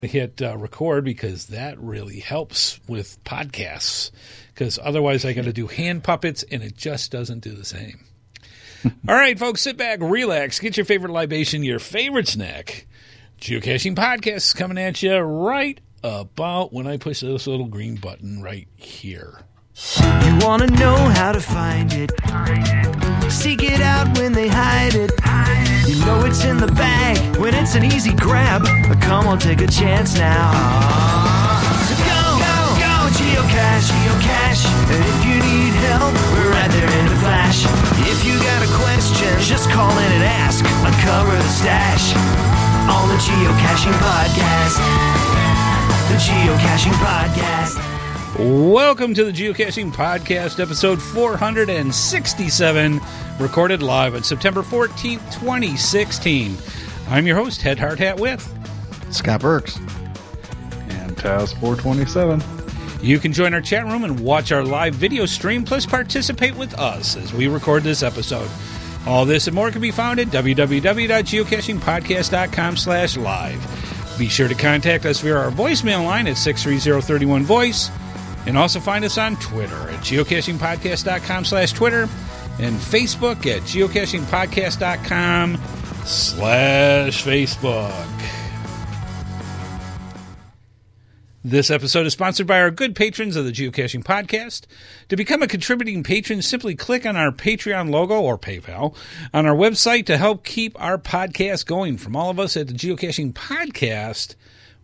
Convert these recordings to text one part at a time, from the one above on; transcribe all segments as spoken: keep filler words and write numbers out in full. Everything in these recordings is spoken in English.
hit uh, record because that really helps with podcasts, because otherwise I got to do hand puppets and it just doesn't do the same. All right, folks, sit back, relax, get your favorite libation, your favorite snack. Geocaching Podcast is coming at you right about when I push this little green button right here. You want to know how to find it. Seek it out when they hide it. You know it's in the bag when it's an easy grab. But come on, take a chance now. So go, go, go, geocache, geocache. And if you need help, we're right there in a flash. If you got a question, just call in and ask. Uncover the stash on the Geocaching Podcast. The Geocaching Podcast. Welcome to the Geocaching Podcast, episode four sixty-seven, recorded live on September fourteenth, twenty sixteen. I'm your host, Head Hard Hat with Scott Burks and Taz four twenty-seven. You can join our chat room and watch our live video stream, plus participate with us as we record this episode. All this and more can be found at www.geocachingpodcast.com slash live. Be sure to contact us via our voicemail line at six three zero, three one, voice. And also find us on Twitter at geocachingpodcast.com slash Twitter and Facebook at geocachingpodcast.com slash Facebook. This episode is sponsored by our good patrons of the Geocaching Podcast. To become a contributing patron, simply click on our Patreon logo or PayPal on our website to help keep our podcast going. From all of us at the Geocaching Podcast,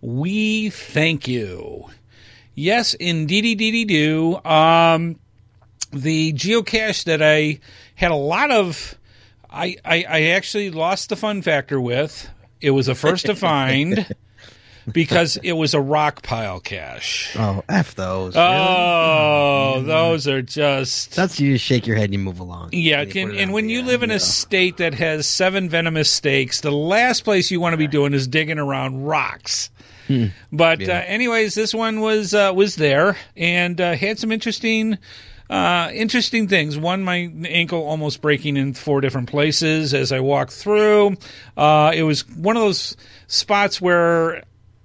we thank you. Yes, indeedy-deedy-do. Um, the geocache that I had a lot of, I, I, I actually lost the fun factor with. It was a first to find because it was a rock pile cache. Oh, F those. Oh, really? Those are just... That's you just shake your head and you move along. Yeah, and, and, and when you end, live in yeah. a state that has seven venomous stakes, the last place you want to be doing is digging around rocks. Hmm. But yeah. uh, anyways, this one was uh, was there and uh, had some interesting uh, interesting things. One, my ankle almost breaking in four different places as I walked through. Uh, it was one of those spots where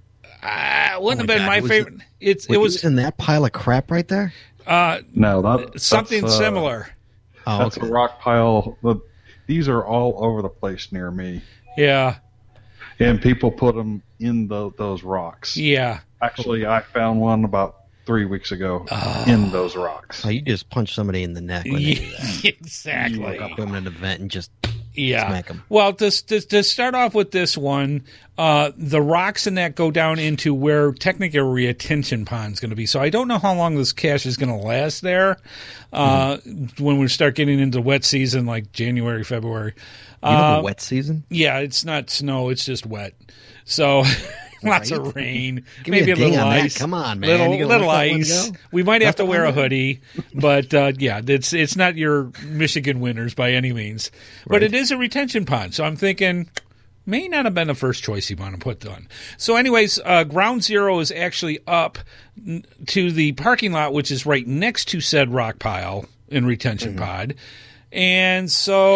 uh, wouldn't oh have been God. my was favorite. It, it's it was in that pile of crap right there. Uh, no, that, something that's, uh, similar. Oh, that's okay. a rock pile. The, these are all over the place near me. Yeah. And people put them in the, those rocks. Yeah. Actually, I found one about three weeks ago oh. in those rocks. Oh, you just punch somebody in the neck when yeah, they do that. Exactly. You walk up to them in an event and just yeah. smack them. Well, to, to, to start off with this one, uh, the rocks in that go down into where technically a retention pond is going to be. So I don't know how long this cache is going to last there uh, mm-hmm. when we start getting into wet season, like January, February. You know uh, the wet season? Yeah, it's not snow, it's just wet. So lots right? of rain, Give maybe me a, a ding little on ice. That. Come on, man. Little, you little let ice. We might have let to wear a go. hoodie, but uh, yeah, it's it's not your Michigan winters by any means. But Right. it is a retention pond, so I'm thinking may not have been the first choice you want to put on. So anyways, uh, Ground Zero is actually up n- to the parking lot, which is right next to said rock pile in retention Mm-hmm. pod. And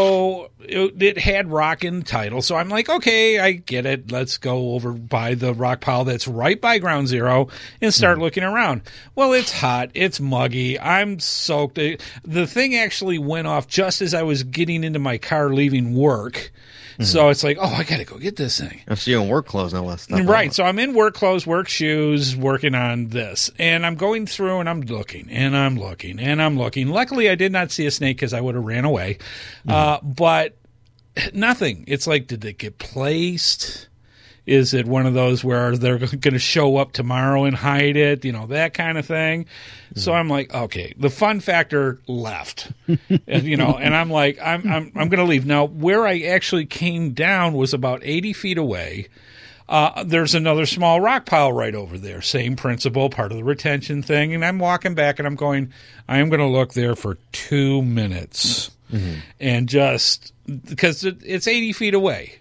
so it, it had rock in the title. So I'm like, okay, I get it. Let's go over by the rock pile that's right by Ground Zero and start mm-hmm. looking around. Well, it's hot. It's muggy. I'm soaked. The thing actually went off just as I was getting into my car leaving work. Mm-hmm. So it's like, oh, I got to go get this thing. So you're in work clothes, no less. Stuff Right. So I'm in work clothes, work shoes, working on this. And I'm going through and I'm looking and I'm looking and I'm looking. Luckily, I did not see a snake because I would have ran away. Mm-hmm. Uh, but nothing. It's like, did they get placed? Is it one of those where they're going to show up tomorrow and hide it? You know, that kind of thing. Mm-hmm. So I'm like, okay, the fun factor left, and, you know, and I'm like, I'm, I'm, I'm going to leave. Now, where I actually came down was about eighty feet away. Uh, there's another small rock pile right over there. Same principle, part of the retention thing. And I'm walking back and I'm going, I am going to look there for two minutes mm-hmm. and just because it, it's eighty feet away.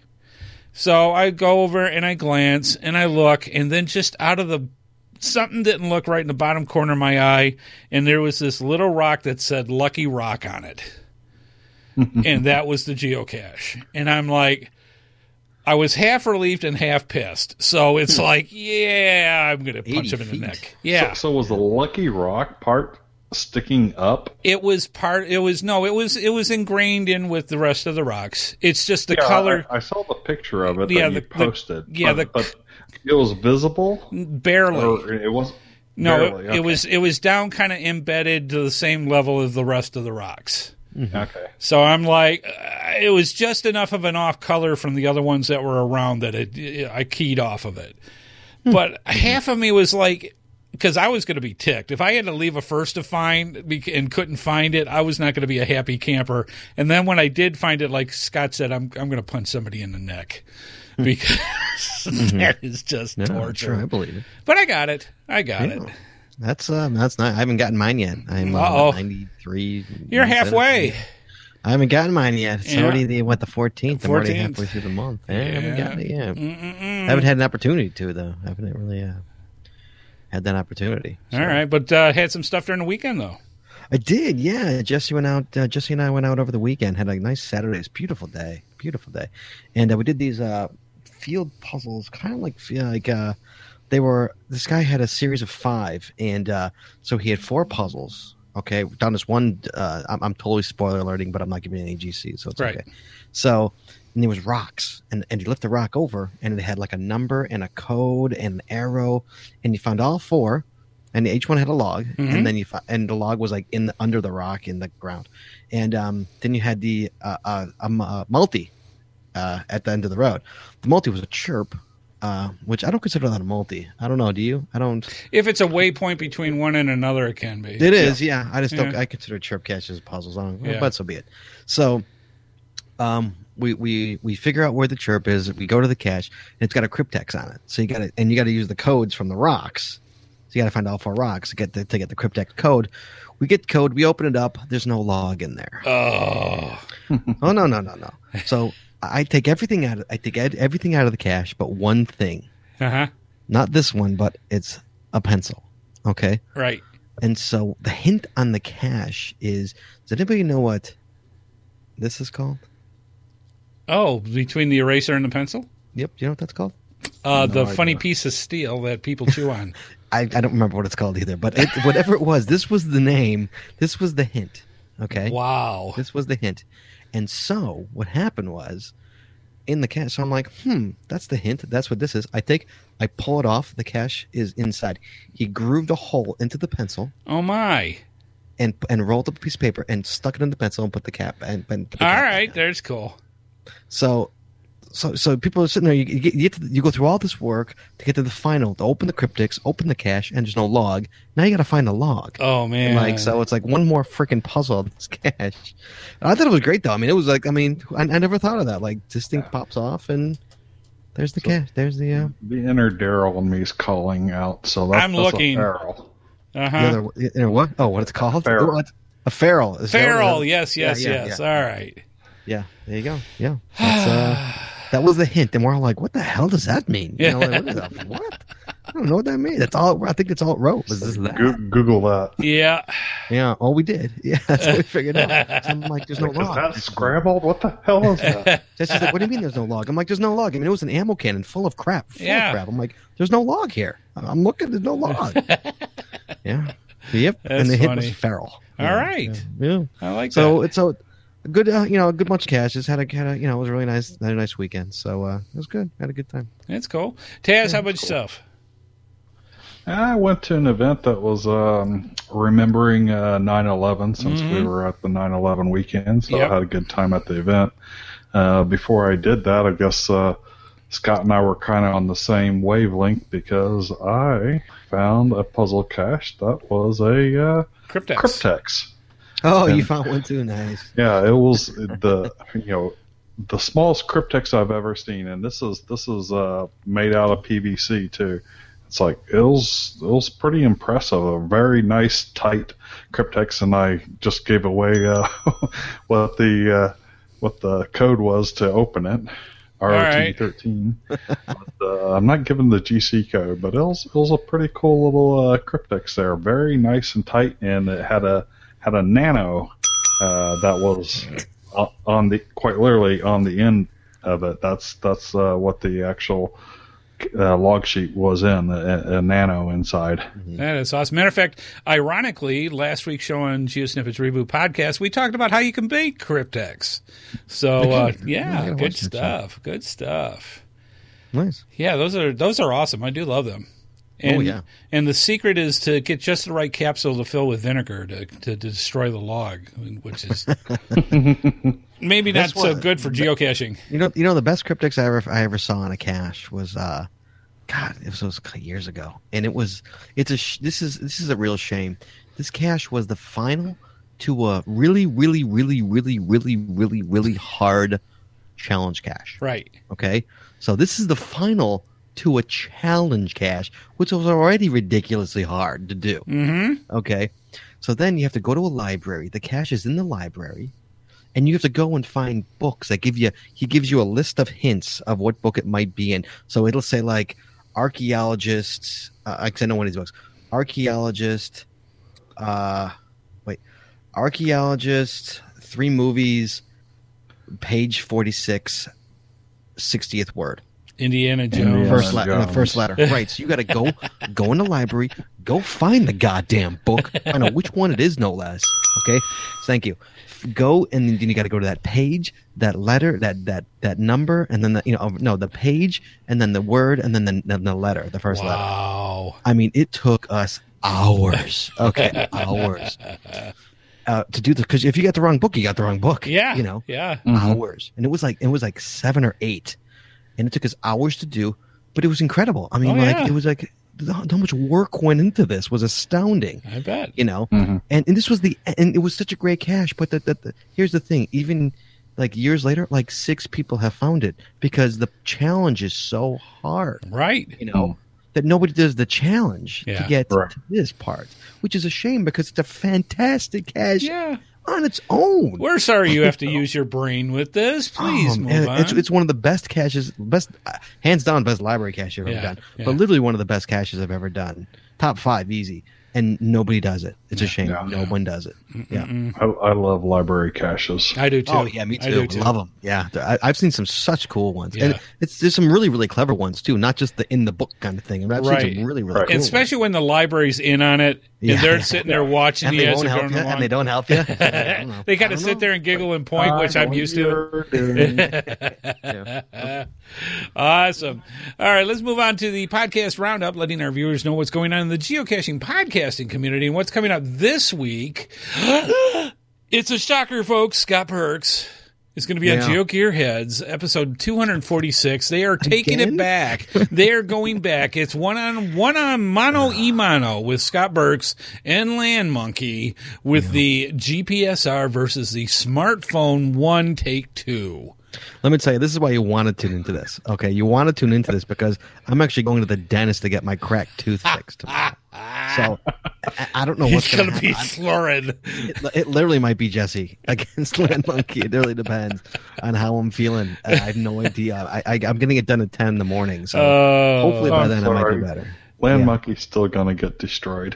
So I go over and I glance and I look, and then just out of the something didn't look right in the bottom corner of my eye, and there was this little rock that said Lucky Rock on it. And that was the geocache. And I'm like, I was half relieved and half pissed. So it's like, yeah, I'm going to punch him in the neck. Yeah. So, so was the Lucky Rock part sticking up? It was part. It was no. It was it was ingrained in with the rest of the rocks. It's just the yeah, color. I, I saw the picture of it Yeah, that you the- the- posted. yeah, but, the- but it was visible. Barely. Or it was No, barely, it, okay. it was it was down kind of embedded to the same level as the rest of the rocks. Okay. So I'm like, uh, it was just enough of an off color from the other ones that were around that it, it, I keyed off of it. But half of me was like, because I was going to be ticked. If I had to leave a first to find bec- and couldn't find it, I was not going to be a happy camper. And then when I did find it, like Scott said, I'm I'm going to punch somebody in the neck because that is just No, torture. sure, I believe it. But I got it. I got Yeah. it. That's um, that's not. I haven't gotten mine yet. I'm uh, Uh-oh. ninety-three. You're halfway. I haven't gotten mine yet. It's Yeah. already the what the fourteenth. I'm already fourteenth. halfway through the month. I haven't Yeah. gotten it yet. Mm-mm-mm. I haven't had an opportunity to though. I haven't really uh, had that opportunity. So. All right, but uh, had some stuff during the weekend though. I did, yeah. Jesse went out. Uh, Jesse and I went out over the weekend. Had a nice Saturday. It's a beautiful day, beautiful day, and uh, we did these uh, field puzzles, kind of like feel like uh, they were. This guy had a series of five, and uh, so he had four puzzles. Okay, down this one. Uh, I'm, I'm totally spoiler alerting, but I'm not giving any G C, so it's Right. okay. So, and there was rocks, and and you lift the rock over, and it had like a number and a code and an arrow, and you found all four. And each one had a log, Mhm. and then you fi- and the log was like in the, under the rock in the ground, and um, then you had the uh, uh, um, uh, multi uh, at the end of the road. The multi was a chirp, uh, which I don't consider that a multi. I don't know. Do you? I don't. If it's a waypoint between one and another, it can be. It is, yeah. I just don't. Yeah. I consider chirp caches puzzles. I don't, Yeah. But so be it. So, um, we we we figure out where the chirp is. We go to the cache, and it's got a cryptex on it. So you got to and you got to use the codes from the rocks. So you got to find all four rocks to get the, to get the cryptex code. We get the code. We open it up. There's no log in there. Oh, Oh no no no no. So I take everything out. Of, I take ed- everything out of the cache, but one thing. uh huh. Not this one, but it's a pencil. Okay. Right. And so the hint on the cache is: does anybody know what this is called? Oh, between the eraser and the pencil. Yep. Do you know what that's called? Uh, No the idea. funny piece of steel that people chew on. I, I don't remember what it's called either. But it, whatever it was, this was the name. This was the hint. Okay. Wow. This was the hint. And so what happened was in the cache. So I'm like, hmm, that's the hint. That's what this is. I take, I pull it off. The cache is inside. He grooved a hole into the pencil Oh my. and and rolled up a piece of paper and stuck it in the pencil and put the cap and, and put the All cap right, back there's cool. on. So, so so people are sitting there. You, you, get, you, get to, you go through all this work to get to the final, to open the cryptics, open the cache, and there's no log. Now you got to find the log. Oh man. Like so, it's like one more freaking puzzle on this cache. I thought it was great though. I mean, it was like, I mean, I, I never thought of that. Like this thing pops off and there's the cache. There's the uh, The inner Daryl in me is calling out. So that's, I'm that's looking. a feral. Uh the huh. other you know, what? Oh, what it's called? Feral. What? A feral. Is Feral. that- Yes. Yes. Yeah, yeah, yes. yeah. All right. Yeah, there you go. Yeah, that's, uh, that was the hint, and we're all like, "What the hell does that mean?" You know, like, what, is that? What? I don't know what that means. That's all. I think it's all it wrote. Was this that? Go- Google that. Yeah. Yeah, all we did. Yeah, that's what we figured out. So I'm like, "There's no Is log." that scrambled? What the hell is that? That's just like, "What do you mean there's no log?" I'm like, "There's no log." I mean, it was an ammo cannon full of crap. Full Yeah. of crap. I'm like, "There's no log here." I'm looking. There's no log. Yeah. Yep. That's and the hint funny. was feral. All Yeah, right. Yeah. yeah. I like So that. it's a a good, uh, you know, a good bunch of caches. Had a, had a, you know, it was a really nice, had a nice weekend. So uh, it was good. Had a good time. That's cool. Taz, how about it's yourself? I went to an event that was um, remembering uh, nine eleven since we Mhm. were at the nine eleven weekend, so Yep. I had a good time at the event. Uh, before I did that, I guess uh, Scott and I were kind of on the same wavelength because I found a puzzle cache that was a uh, Cryptex. Cryptex. Oh, you And- found one too. Nice. Yeah, it was the you know the smallest Cryptex I've ever seen, and this is this is uh, made out of P V C too. It's like it was it was pretty impressive. A very nice tight Cryptex, and I just gave away uh, what the uh, what the code was to open it. R O T thirteen. But, uh, I'm not giving the G C code, but it was it was a pretty cool little uh, Cryptex there. Very nice and tight, and it had a had a nano uh, that was uh, on the quite literally on the end of it. That's that's uh, what the actual uh, log sheet was in, a, a nano inside. That is awesome. Matter of fact, ironically, last week's show on GeoSnippets Reboot Podcast, we talked about how you can bake Cryptex. So, uh, yeah, Yeah, good watch that stuff. Good stuff. Nice. Yeah, those are those are awesome. I do love them. And, Oh, yeah. And the secret is to get just the right capsule to fill with vinegar to, to, to destroy the log, which is maybe not That's so what- good for geocaching. You know, you know, the best cryptics I ever I ever saw in a cache was, uh, God, it was, it was years ago, and it was it's a sh- this is this is a real shame. This cache was the final to a really, really, really, really, really, really, really hard challenge cache. Right. Okay, so this is the final to a challenge cache, which was already ridiculously hard to do. Mm-hmm. Okay, so then you have to go to a library. The cache is in the library, and you have to go and find books that give you. He gives you a list of hints of what book it might be in. So it'll say like archaeologists. Uh, I know one of these books. Archaeologist. Uh, wait, archaeologist. Three movies. Page forty-six. sixtieth word. Indiana Jones. Indiana First letter, the Jones. first letter, right? So you got to go, go in the library, go find the goddamn book. I know which one it is, no less. Okay, thank you. Go and then you got to go to that page, that letter, that that that number, and then the you know no the page, and then the word, and then the then the letter, the first letter. Wow. I mean, it took us hours. Okay, hours uh, to do this because if you got the wrong book, you got the wrong book. Yeah. you know, Yeah. hours, and it was like it was like seven or eight, and it took us hours to do, but it was incredible. I mean, Oh, like yeah. it was like how how much work went into this was astounding. I bet. You know, Mhm. and and this was the and it was such a great cache. But the, the, the here's the thing: even like years later, like six people have found it because the challenge is so hard. Right. You know. That nobody does the challenge Yeah. to get Right. to this part, which is a shame because it's a fantastic cache Yeah. on its own. We're sorry you have to use your brain with this. Please Um, move and on. It's, it's one of the best caches, best uh, hands down, best library cache I've ever Yeah, done. yeah. But literally one of the best caches I've ever done. Top five, easy. And nobody does it. It's a shame. Yeah. No one does it. Yeah. I, I love library caches. I do too. Oh yeah, me I too. do too. Love them. Yeah, I, I've seen some such cool ones, Yeah. and it's there's some really really clever ones too. Not just the in the book kind of thing. I mean, I've Right. seen some really really Right. cool And especially when the library's in on it, and Yeah. they're sitting there watching ones. And you they as won't they're help going you, along. and they don't help you. I don't know. They I kind of don't sit know. there and giggle and point, which I'm used to. Yeah. Awesome. All right, let's move on to the podcast roundup, letting our viewers know what's going on in the geocaching podcasting community and what's coming up this week. It's a shocker, folks. Scott Perks is going to be on Yeah. GeoGearheads, episode two forty-six. They are taking Again? it back. They are going back. It's one on one on mono e mono with Scott Burks and Land Monkey with the G P S R versus the smartphone one take two. Let me tell you, this is why you want to tune into this. Okay, you want to tune into this because I'm actually going to the dentist to get my cracked tooth fixed tomorrow. So I, I don't know what's He's going going to to be happen. slurring. It, it literally might be Jesse against Land Monkey. It really depends on how I'm feeling. I have no idea. I, I, I'm getting it done at ten in the morning, so Oh, hopefully by I'm then I might sorry. be better. Land Yeah. Monkey's still gonna get destroyed.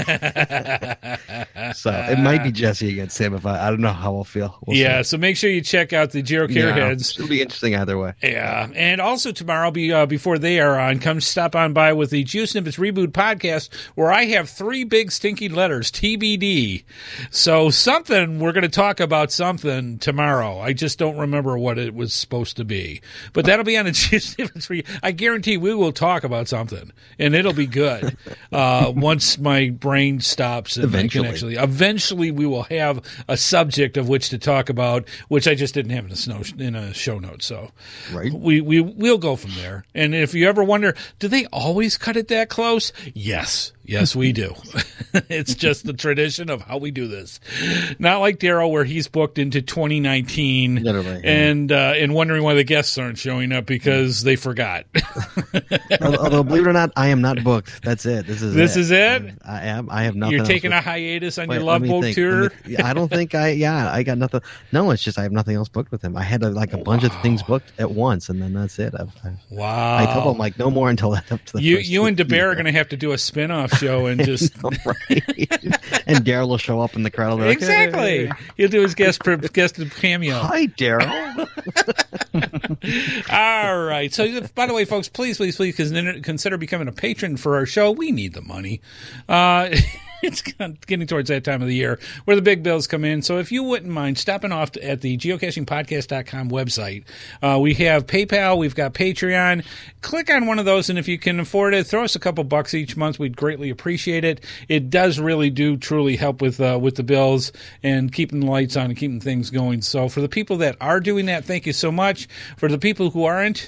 So it might be Jesse against him. If I, I don't know how I'll feel. We'll yeah, see. so make sure you check out the Geo Care Yeah, Heads. it'll be interesting either way. Yeah, and also tomorrow, be uh, before they are on, come stop on by with the GeoSnippets Reboot podcast, where I have three big stinky letters, T B D. So something, we're going to talk about something tomorrow. I just don't remember what it was supposed to be. But that'll be on the GeoSnippets Re- I guarantee we will talk about something, and it'll be good uh, once my brain stops. And Eventually. I can actually, eventually we will have a subject of which to talk about, which I just didn't have in a, snow, in a show note. So Right. we, we, we'll go from there. And if you ever wonder, do they always cut it that close? Yes. Yes, we do. It's just the tradition of how we do this. Not like Daryl, where he's booked into twenty nineteen Literally, yeah. and uh, and wondering why the guests aren't showing up because they forgot. Although, although, believe it or not, I am not booked. That's it. This is This it. is it? I am. I have nothing. You're else taking to- a hiatus on Wait, your let Love me Boat think. tour? Let me- yeah, I don't think I. Yeah, I got nothing. No, it's just I have nothing else booked with him. I had uh, like a bunch of things booked at once, and then that's it. I've, I've, Wow. I told him like no more until up to the you first you and week. DeBear are going to have to do a spin-off show and just right. And Daryl will show up in the crowd. and be like, exactly. "Hey, He'll do his guest guest cameo. Hi, Daryl. All right. So, by the way, folks, please, please, please consider becoming a patron for our show. We need the money. Uh, it's getting towards that time of the year where the big bills come in. So if you wouldn't mind stopping off at the geocaching podcast dot com website, uh, we have PayPal, we've got Patreon. Click on one of those, and if you can afford it, throw us a couple bucks each month. We'd greatly appreciate it. It does really do truly help with uh, with the bills and keeping the lights on and keeping things going. So for the people that are doing that, thank you so much. For the people who aren't,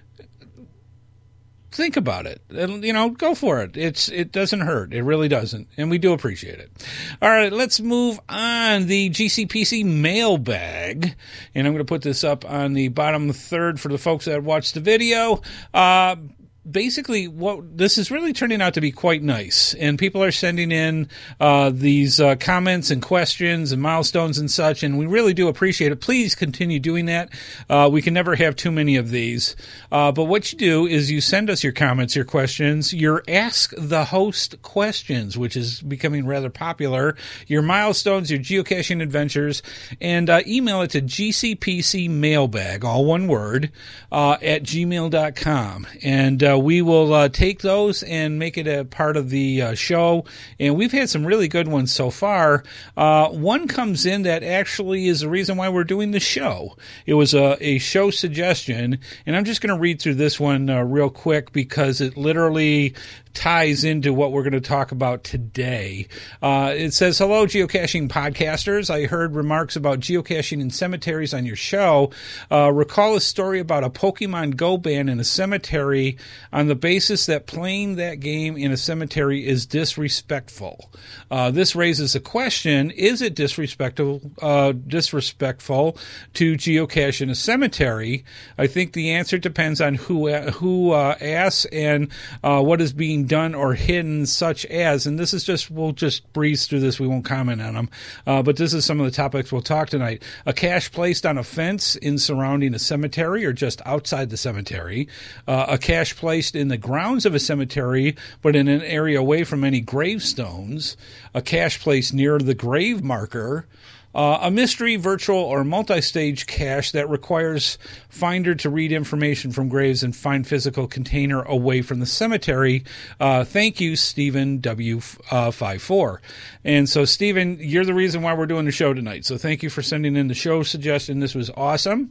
think about it. You know, go for it. It's it doesn't hurt. It really doesn't, and we do appreciate it. All right, let's move on. The G C P C mailbag, and I'm going to put this up on the bottom third for the folks that watched the video. Uh, Basically, what this is really turning out to be quite nice, and people are sending in uh, these uh, comments and questions and milestones and such, and we really do appreciate it. Please continue doing that. Uh, we can never have too many of these, uh, but what you do is you send us your comments, your questions, your Ask the Host questions, which is becoming rather popular, your milestones, your geocaching adventures, and uh, email it to G C P C mailbag, all one word, uh, at gmail dot com, and uh, we will uh, take those and make it a part of the uh, show, and we've had some really good ones so far. Uh, one comes in that actually is the reason why we're doing the show. It was a, a show suggestion, and I'm just going to read through this one uh, real quick because it literally ties into what we're going to talk about today. Uh, it says, hello, geocaching podcasters. I heard remarks about geocaching in cemeteries on your show. Uh, recall a story about a Pokemon Go ban in a cemetery on the basis that playing that game in a cemetery is disrespectful. Uh, this raises a question, is it disrespectful, uh, disrespectful to geocache in a cemetery? I think the answer depends on who, who uh, asks and uh, what is being done or hidden, such as, and this is just, we'll just breeze through this, we won't comment on them, uh, but this is some of the topics we'll talk tonight. A cache placed on a fence in surrounding a cemetery or just outside the cemetery. Uh, a cache placed in the grounds of a cemetery but in an area away from any gravestones. A cache placed near the grave marker. Uh, a mystery, virtual, or multi-stage cache that requires finder to read information from graves and find physical container away from the cemetery. Uh, thank you, Stephen W. Uh, five four. And so, Stephen, you're the reason why we're doing the show tonight. So thank you for sending in the show suggestion. This was awesome.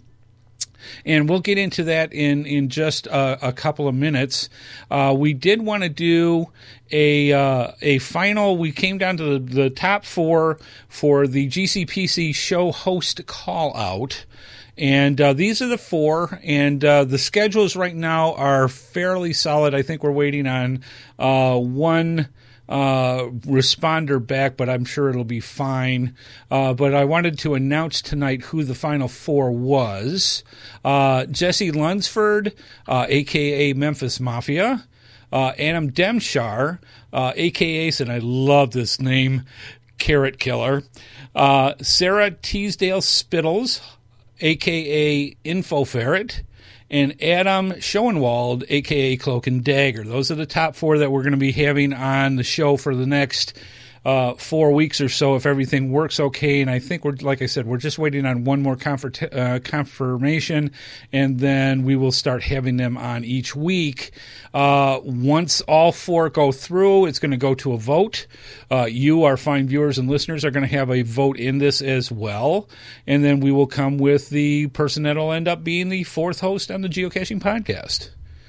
And we'll get into that in, in just a, a couple of minutes. Uh, we did want to do a uh, a final. We came down to the, the top four for the G C P C show host call out. And uh, these are the four, and uh, the schedules right now are fairly solid. I think we're waiting on uh, one uh, responder back, but I'm sure it'll be fine. Uh, but I wanted to announce tonight who the final four was. Uh, Jesse Lunsford, uh, a k a. Memphis Mafia. Uh, Adam Demshar, uh, a k a, and I love this name, Carrot Killer. Uh, Sarah Teasdale Spittles, a k a. Info Ferret. And Adam Schoenwald, a k a. Cloak and Dagger. Those are the top four that we're going to be having on the show for the next uh, four weeks or so if everything works okay. And I think we're, like I said, we're just waiting on one more confir- uh, confirmation, and then we will start having them on each week. Uh, once all four go through, it's going to go to a vote. Uh, you, our fine viewers and listeners, are going to have a vote in this as well. And then we will come with the person that will end up being the fourth host on the Geocaching Podcast.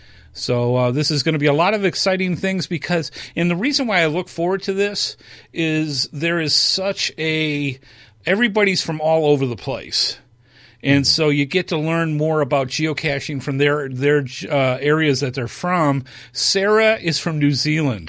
So uh, this is going to be a lot of exciting things because, and the reason why I look forward to this is there is such a, everybody's from all over the place. And so you get to learn more about geocaching from their, their uh, areas that they're from. Sarah is from New Zealand.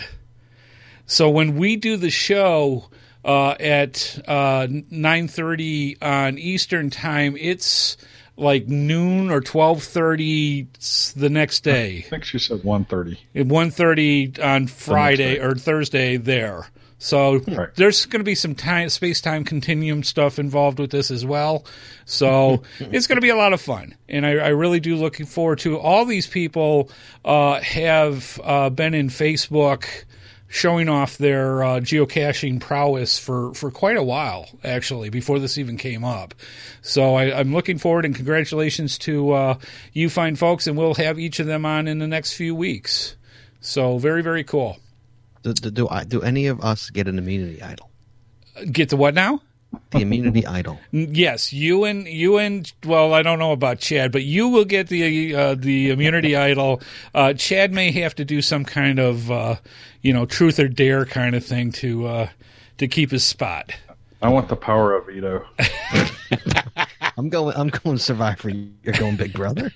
So when we do the show uh, at uh, nine thirty on Eastern time, it's like noon or twelve thirty the next day. I think she said one thirty. At one thirty on Friday or Thursday there. So right. There's going to be some time, space-time continuum stuff involved with this as well. So it's going to be a lot of fun. And I, I really do looking forward to all these people uh, have uh, been in Facebook showing off their uh, geocaching prowess for, for quite a while, actually, before this even came up. So I, I'm looking forward, and congratulations to uh, you fine folks, and we'll have each of them on in the next few weeks. So very, very cool. Do, do, do, I, do any of us get an immunity idol? Get the what now? The immunity idol. Yes, you and you and well, I don't know about Chad, but you will get the uh, the immunity idol. Uh, Chad may have to do some kind of uh, you know truth or dare kind of thing to uh, to keep his spot. I want the power of veto. I'm going. I'm going Survivor. You're going Big Brother.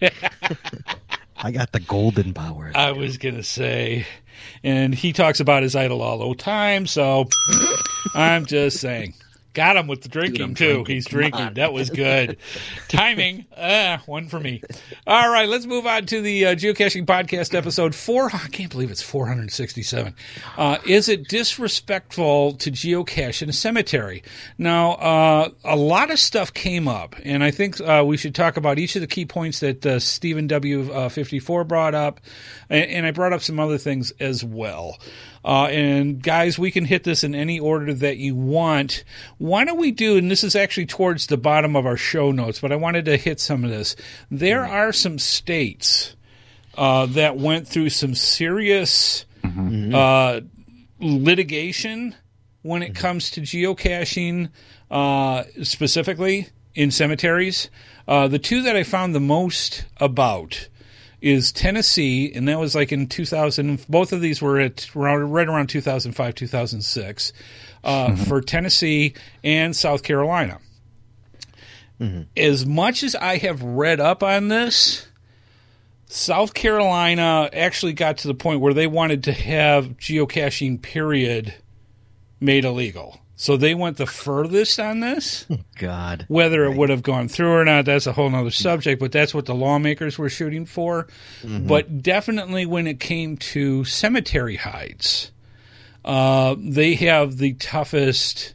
I got the golden power. I was gonna say, and he talks about his idol all the time. So I'm just saying. Got him with the drinking, Dude, too. drinking. He's Come drinking. on. That was good. Timing. Ah, one for me. All right, let's move on to the uh, Geocaching Podcast episode four. I can't believe it's four hundred sixty-seven. Uh, is it disrespectful to geocache in a cemetery? Now, uh, a lot of stuff came up, and I think uh, we should talk about each of the key points that uh, Stephen W. fifty-four brought up, and, and I brought up some other things as well. Uh, and guys, we can hit this in any order that you want. Why don't we do, and this is actually towards the bottom of our show notes, but I wanted to hit some of this. There are some states uh, that went through some serious Mm-hmm. uh, litigation when it comes to geocaching, uh, specifically in cemeteries. Uh, the two that I found the most about is Tennessee, and that was like in two thousand. Both of these were at around, right around two thousand five, two thousand six uh, mm-hmm. for Tennessee and South Carolina. Mm-hmm. As much as I have read up on this, South Carolina actually got to the point where they wanted to have geocaching, period, made illegal. So they went the furthest on this. God. Whether it would have gone through or not, that's a whole other subject, but that's what the lawmakers were shooting for. Mm-hmm. But definitely when it came to cemetery hides, uh, they have the toughest.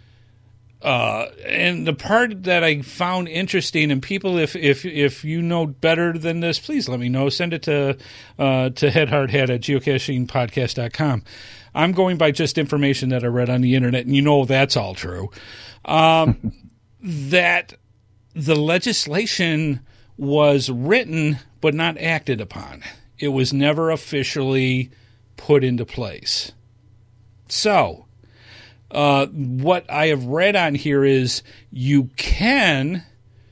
Uh, and the part that I found interesting, and people, if if if you know better than this, please let me know. Send it to uh, to headhardhead at geocaching podcast dot com. I'm going by just information that I read on the internet, and you know that's all true. Um, that the legislation was written but not acted upon. It was never officially put into place. So, uh, what I have read on here is you can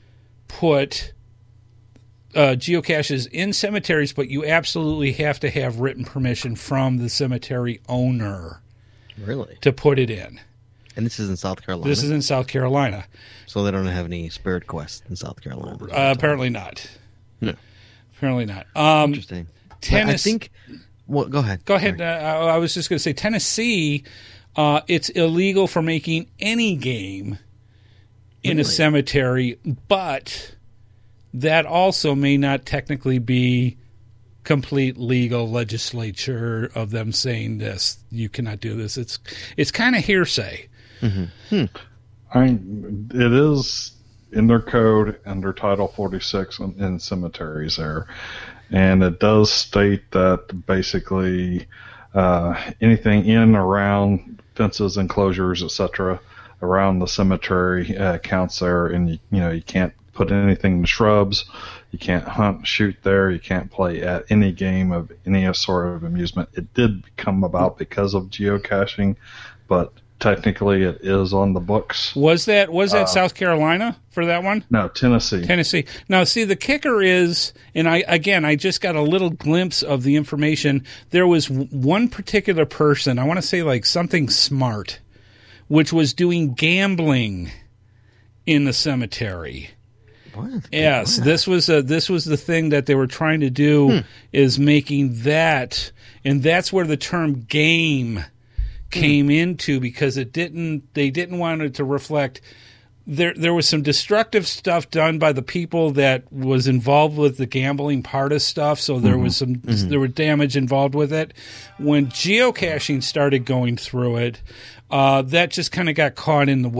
put Uh, geocaches in cemeteries, but you absolutely have to have written permission from the cemetery owner. Really? To put it in. And this is in South Carolina? This is in South Carolina. So they don't have any Spirit Quest in South Carolina? Uh, apparently not. No. Apparently not. Um, Interesting. Tennessee. I think... Well, go ahead. Go ahead. Uh, I was just going to say, Tennessee, uh, it's illegal for making any game in really? a cemetery, but... that also may not technically be complete legal legislature of them saying this. You cannot do this. It's it's kind of hearsay. Mm-hmm. Hmm. I mean, it is in their code under Title forty-six in, in cemeteries there, and it does state that basically uh, anything in, around fences, enclosures, et cetera, around the cemetery uh, counts there, and you, you know you can't put anything in the shrubs, you can't hunt, shoot there, you can't play at any game of any sort of amusement. It did come about because of geocaching, but technically it is on the books. Was that was that uh, South Carolina for that one? No, Tennessee. Tennessee. Now, see, the kicker is, and I again, I just got a little glimpse of the information. There was one particular person, I want to say like something smart, which was doing gambling in the cemetery. What? Yes, this was a, this was the thing that they were trying to do hmm. is making that, and that's where the term game came hmm. into, because it didn't they didn't want it to reflect. There there was some destructive stuff done by the people that was involved with the gambling part of stuff, so there mm-hmm. was some mm-hmm. there was damage involved with it. When geocaching started going through it, uh, that just kind of got caught in the wake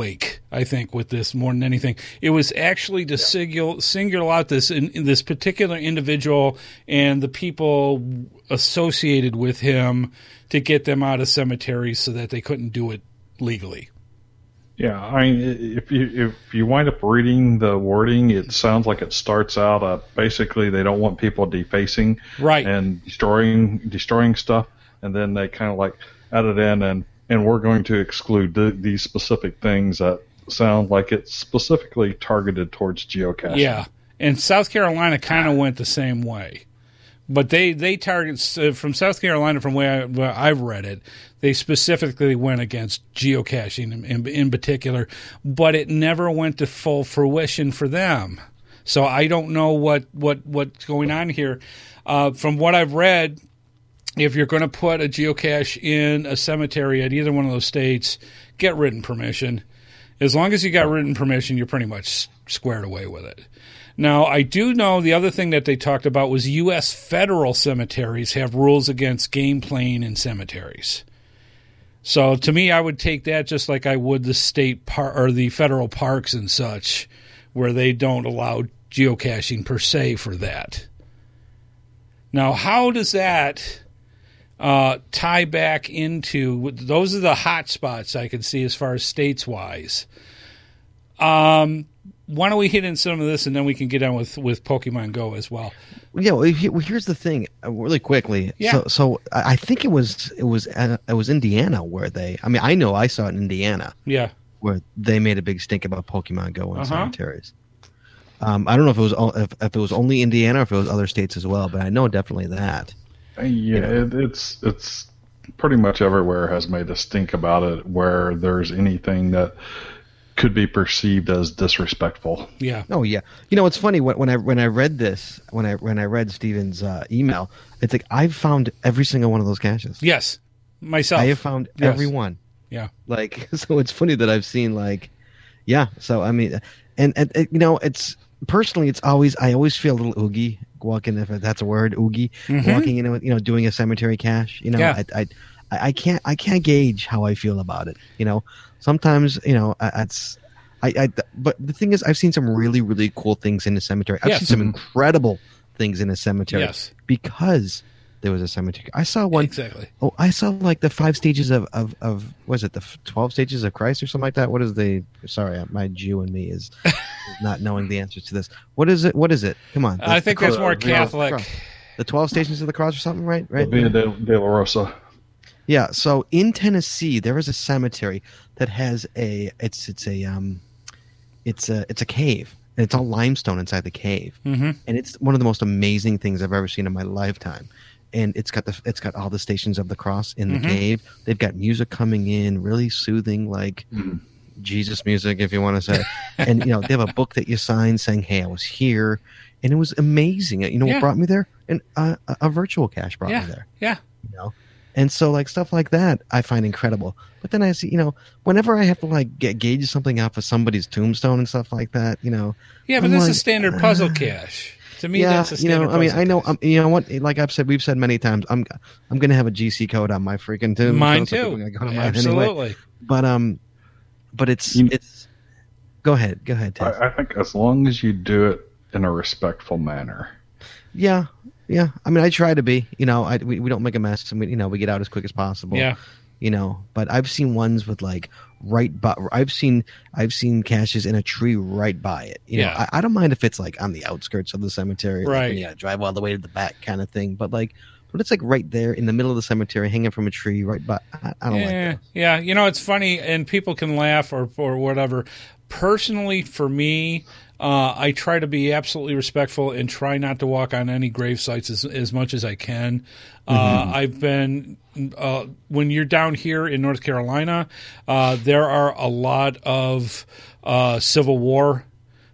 I think, with this more than anything. It was actually to yeah. single, single out this in, in this particular individual and the people associated with him to get them out of cemeteries so that they couldn't do it legally. Yeah, I mean, if you if you wind up reading the wording, it sounds like it starts out uh, basically they don't want people defacing right. and destroying destroying stuff, and then they kind of like add it in and, and we're going to exclude th- these specific things that sound like it's specifically targeted towards geocaching. Yeah, and South Carolina kind of went the same way. But they, they target, uh, from South Carolina, from where, I, where I've read it, they specifically went against geocaching in, in, in particular, but it never went to full fruition for them. So I don't know what, what, what's going on here. Uh, from what I've read, if you're going to put a geocache in a cemetery at either one of those states, get written permission. As long as you got written permission, you're pretty much squared away with it. Now, I do know the other thing that they talked about was U S federal cemeteries have rules against game playing in cemeteries. So to me, I would take that just like I would the state par- or the federal parks and such, where they don't allow geocaching per se for that. Now, how does that uh, tie back into, those are the hot spots I can see as far as states-wise. Um, why don't we hit in some of this, and then we can get on with, with Pokemon Go as well. Yeah, well, here's the thing, uh, really quickly. Yeah. So, so I think it was it was uh, it was Indiana where they. I mean, I know I saw it in Indiana. Yeah. Where they made a big stink about Pokemon Go in uh-huh. cemeteries. Um, I don't know if it was if, if it was only Indiana or if it was other states as well, but I know definitely that. Yeah, you know? it, it's it's pretty much everywhere has made a stink about it where there's anything that could be perceived as disrespectful. Yeah. Oh yeah. You know, it's funny when, when I when I read this when I when I read Steven's uh, email, it's like I've found every single one of those caches. Yes, myself. I have found yes. every one. Yeah. Like, so it's funny that I've seen like, yeah. So I mean, and, and, and you know, it's personally, it's always I always feel a little oogie walking, if that's a word, oogie mm-hmm. walking in, you know, doing a cemetery cache. You know, yeah. I, I I can't I can't gauge how I feel about it. You know, sometimes you know it's I, I but the thing is I've seen some really really cool things in the cemetery. I've yes. seen some incredible things in the cemetery yes. because there was a cemetery. I saw one exactly. Oh, I saw like the five stages of of of was it the twelve stages of Christ or something like that? What is the? Sorry, my Jew in me is, is not knowing the answers to this. What is it? What is it? Come on. The, I think that's more Catholic. The, the twelve stations of the cross or something, right? Right. Via de, de la Rosa. Yeah, so in Tennessee there is a cemetery that has a it's it's a um it's a it's a cave and it's all limestone inside the cave. Mm-hmm. And it's one of the most amazing things I've ever seen in my lifetime. And it's got the it's got all the stations of the cross in the mm-hmm. cave. They've got music coming in, really soothing, like mm-hmm. Jesus music, if you want to say. And you know, they have a book that you sign saying, "Hey, I was here," and it was amazing. You know yeah. what brought me there? And uh, a, a virtual cache brought yeah. me there. Yeah. You know. And so, like, stuff like that, I find incredible. But then I see, you know, whenever I have to, like, get, gauge something off of somebody's tombstone and stuff like that, you know. Yeah, but I'm that's like, a standard puzzle uh, cache. To me, yeah, that's a standard you know, I mean, I know, cache. um, you know what, like I've said, we've said many times, I'm I'm going to have a G C code on my freaking tomb. Mine so too. Go to mine Absolutely. Anyway. But, um, but it's, You- it's, go ahead, go ahead, Ted. I, I think as long as you do it in a respectful manner. Yeah. Yeah, I mean, I try to be. You know, I we, we don't make a mess, and we you know we get out as quick as possible. Yeah, you know. But I've seen ones with like right by. I've seen I've seen caches in a tree right by it. You Yeah. know, I, I don't mind if it's like on the outskirts of the cemetery, Right. Like, when you gotta drive all the way to the back, kind of thing. But like, but it's like right there in the middle of the cemetery, hanging from a tree, right by. I, I don't yeah, like that. yeah. You know, it's funny, and people can laugh or or whatever. Personally, for me, uh, I try to be absolutely respectful and try not to walk on any grave sites as, as much as I can. Uh, mm-hmm. I've been, uh, when you're down here in North Carolina, uh, there are a lot of uh, Civil War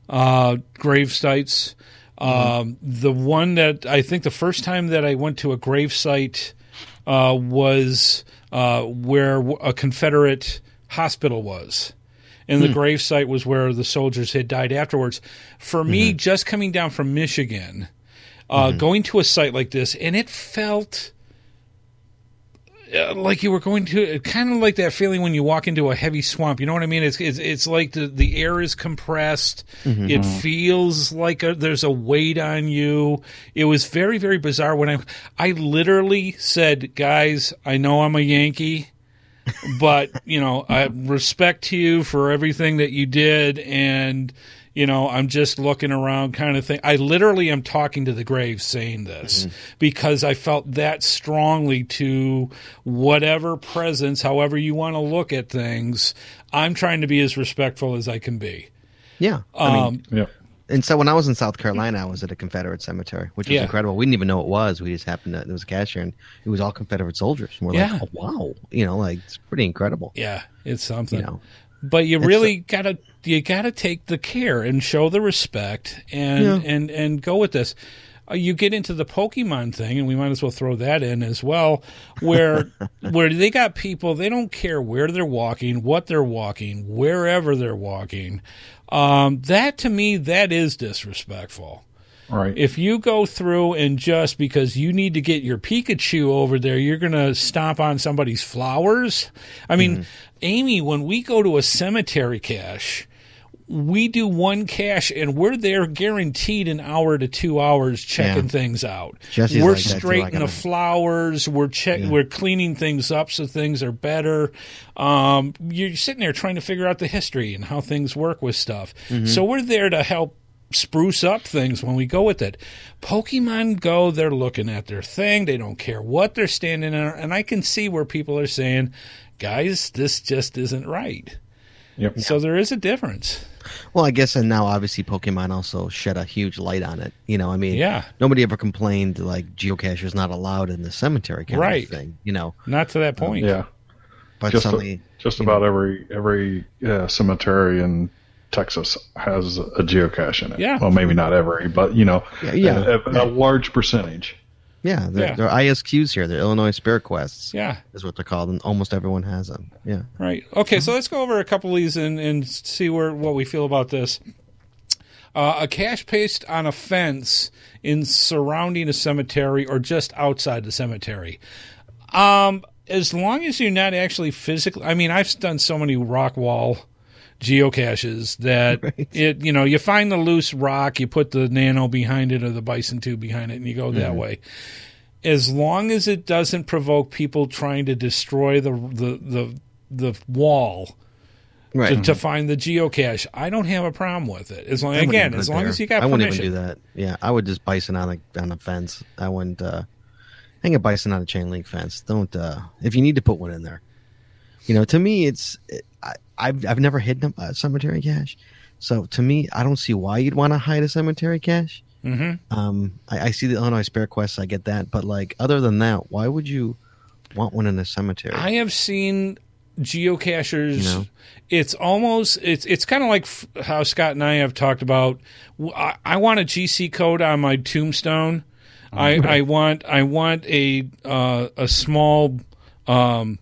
uh, grave sites. Mm-hmm. Um, the one that I think the first time that I went to a grave site uh, was uh, where a Confederate hospital was. And the hmm. grave site was where the soldiers had died afterwards. For me, mm-hmm. just coming down from Michigan, uh, mm-hmm. going to a site like this, and it felt uh, like you were going to, kind of like that feeling when you walk into a heavy swamp. You know what I mean? It's it's, it's like the, the air is compressed. Mm-hmm. It feels like a, there's a weight on you. It was very, very bizarre when I I literally said, guys, I know I'm a Yankee, but, you know, I respect to you for everything that you did, and, you know, I'm just looking around kind of thing. I literally am talking to the grave saying this mm-hmm. because I felt that strongly to whatever presence, however you want to look at things, I'm trying to be as respectful as I can be. Yeah. I mean, Um, Yeah. and so when I was in South Carolina, I was at a Confederate cemetery, which was Yeah. incredible. We didn't even know it was. We just happened to, there was a cashier, and it was all Confederate soldiers. And we're Yeah. like, oh, wow. You know, like, it's pretty incredible. yeah, it's something. You know, But you It's really gotta you gotta take the care and show the respect and Yeah. and and go with this. Uh, you get into the Pokemon thing, and we might as well throw that in as well, where where they got people, they don't care where they're walking, what they're walking, wherever they're walking. Um, that to me, that is disrespectful. Right. If you go through and just because you need to get your Pikachu over there, you're going to stomp on somebody's flowers. I mean, Amy, when we go to a cemetery cache, we do one cache and we're there guaranteed an hour to two hours checking Yeah. things out. Jesse's we're like that, too. I straightening the gotta- flowers. We're check. Yeah. We're cleaning things up so things are better. Um, you're sitting there trying to figure out the history and how things work with stuff. Mm-hmm. So we're there to help spruce up things when we go with it. Pokemon Go, they're looking at their thing. They don't care what they're standing in. And I can see where people are saying, guys, this just isn't right. Yep. So there is a difference. Well, I guess, and now obviously Pokemon also shed a huge light on it. You know, I mean, Yeah. nobody ever complained like geocachers not allowed in the cemetery kind Right. of thing. You know, Not to that point. Yeah. but Just suddenly, just you about know, every every uh, cemetery in Texas has a geocache in it. Yeah. Well, maybe not every, but you know, Yeah, yeah. a, a, a large percentage. yeah, they're, Yeah. they're I S Qs here. They're Illinois Spirit Quests. Yeah. is what they're called, and almost everyone has them. Yeah. Right. Okay, so let's go over a couple of these and, and see where what we feel about this. Uh, a cache paste on a fence in surrounding a cemetery or just outside the cemetery. Um, as long as you're not actually physically, I mean, I've done so many rock wall geocaches that Right. it, you know, you find the loose rock, you put the nano behind it or the bison tube behind it, and you go that way. As long as it doesn't provoke people trying to destroy the the the, the wall Right. to, to find the geocache, I don't have a problem with it. As long I wouldn't again, even put as it long there. as you got I wouldn't permission. even do that. Yeah, I would just bison on a on a fence. I wouldn't uh, hang a bison on a chain link fence. Don't uh, if you need to put one in there. You know, to me, it's I, I've I've never hidden a cemetery cache, so to me, I don't see why you'd want to hide a cemetery cache. Mm-hmm. Um, I, I see the Illinois Spirit Quests. I get that, but like other than that, why would you want one in a cemetery? I have seen geocachers. You know? It's almost it's it's kind of like f- how Scott and I have talked about. w- I, I want a G C code on my tombstone. I, I want I want a uh, a small um,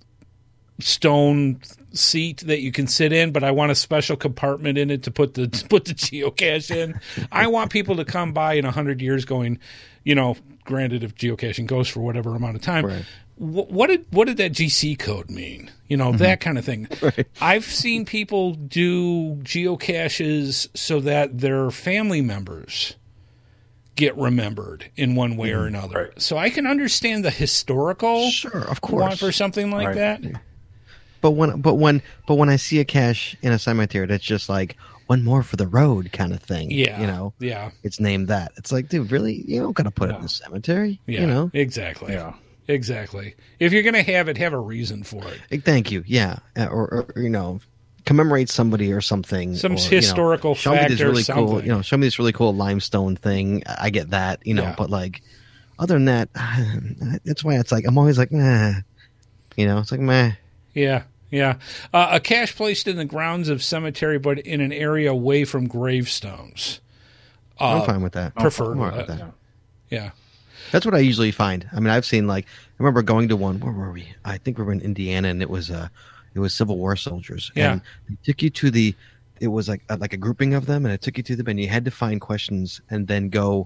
stone seat that you can sit in, but I want a special compartment in it to put the to put the geocache in. I want people to come by in a hundred years going, you know, granted if geocaching goes for whatever amount of time. Right. wh- What did what did that G C code mean? You know, that kind of thing. Right. I've seen people do geocaches so that their family members get remembered in one way or another. Right. So I can understand the historical Sure, of want course. for something like Right. that. But when but when but when I see a cache in a cemetery that's just like one more for the road kind of thing. Yeah. You know, Yeah. it's named that. It's like, dude, really? You don't gotta put it in the cemetery. Yeah. You know? Exactly. Yeah. Exactly. If you're going to have it, have a reason for it. Eh, Thank you. Yeah. Uh, Or, or you know, commemorate somebody or something. Some or, you know, historical show me fact this or really cool, something. you know, show me this really cool limestone thing. I I get that, you know, Yeah. but like other than that, that's why it's like I'm always like, nah. You know, it's like meh. Yeah. Yeah. Uh, a cache placed in the grounds of cemetery, but in an area away from gravestones. I'm Uh, fine with that. preferred. I'm all right uh, with that. yeah. That's what I usually find. I mean, I've seen like I remember going to one. Where were we? I think we were in Indiana, and it was uh, it was Civil War soldiers. Yeah. And they took you to the. It was like a, like a grouping of them, and it took you to them, and you had to find questions and then go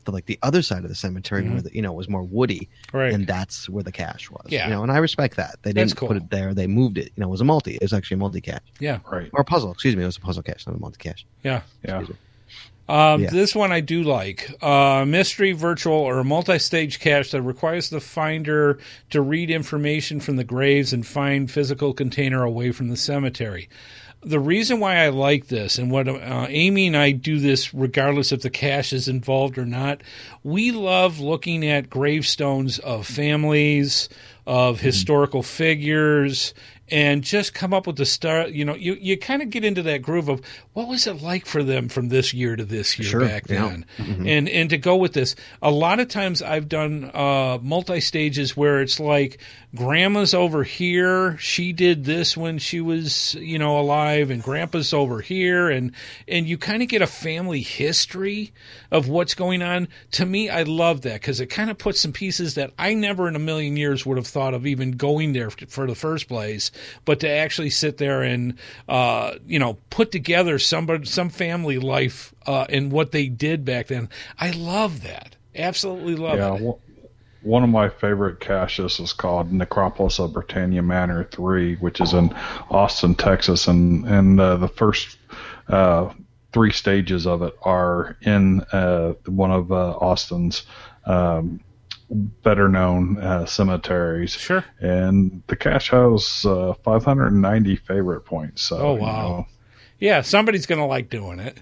to like the other side of the cemetery Mhm. where the, you know, it was more woody, Right. and that's where the cache was. Yeah. You know, and I respect that. They That's didn't cool. put it there. They moved it. You know, it was a multi. It was actually a multi cache Yeah. Right. or a puzzle. Excuse me, it was a puzzle cache, not a multi cache. Yeah. Yeah. Excuse me. Um, Yeah. This one I do like. Uh, mystery, virtual, or a multi-stage cache that requires the finder to read information from the graves and find physical container away from the cemetery. The reason why I like this, and what uh, Amy and I do this regardless if the cache is involved or not, we love looking at gravestones of families, of historical figures, and just come up with the start. You know, you, you kind of get into that groove of what was it like for them from this year to this year Sure, back yeah. then, and and to go with this. A lot of times I've done uh, multi stages where it's like grandma's over here, she did this when she was you know alive, and grandpa's over here, and and you kind of get a family history of what's going on. To me, I love that because it kind of puts some pieces that I never in a million years would have thought of even going there for the first place. But to actually sit there and uh, you know put together some some family life uh, and what they did back then, I love that. Absolutely love Yeah. it. Well, one of my favorite caches is called Necropolis of Britannia Manor three, which is in Austin, Texas, and and uh, the first uh, three stages of it are in uh, one of uh, Austin's um, better known uh, cemeteries. Sure. And the cache has uh, five hundred ninety favorite points. So, Oh, you wow. know, Yeah, somebody's going to like doing it.